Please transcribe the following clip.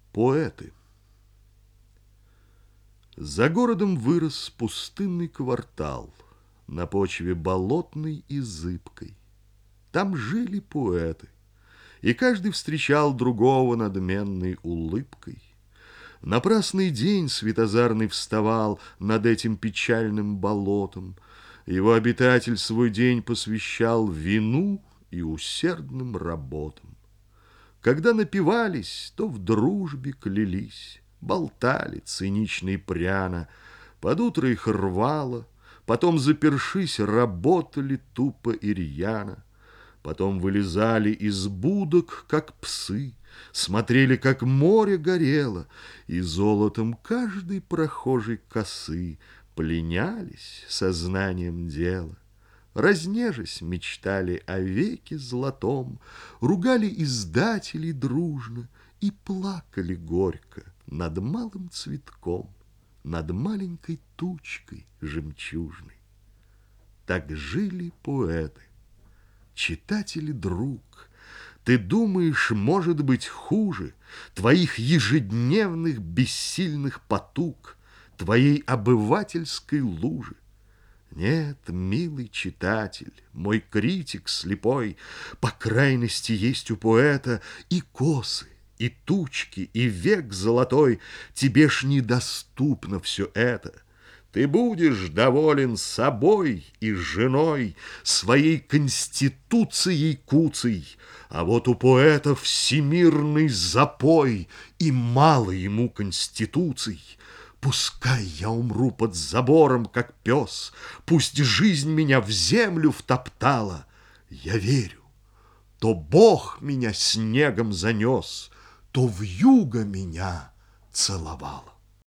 Поэты. За городом вырос пустынный квартал на почве болотной и зыбкой. Там жили поэты, и каждый встречал другого надменной улыбкой. Напрасный день светозарный вставал над этим печальным болотом. Его обитатель свой день посвящал вину и усердным работам. Когда напивались, то в дружбе клялись, болтали цинично и пряно, под утро их рвало, потом, запершись, работали тупо и рьяно. Потом вылезали из будок, как псы, смотрели, как море горело, и золотом каждой прохожей косы пленялись сознанием дела. Разнежась мечтали о веке золотом, ругали издателей дружно и плакали горько над малым цветком, над маленькой тучкой жемчужной. Так жили поэты. Читатель, друг, ты думаешь, может быть хуже твоих ежедневных бессильных потуг, твоей обывательской лужи? Нет, милый читатель, мой критик слепой, по крайности есть у поэта и косы, и тучки, и век золотой. Тебе ж недоступно все это. Ты будешь доволен собой и женой, своей конституцией куцей, а вот у поэта всемирный запой, и мало ему конституций. Пускай я умру под забором, как пес, пусть жизнь меня в землю втоптала. Я верю, то Бог меня снегом занес, то вьюга меня целовала.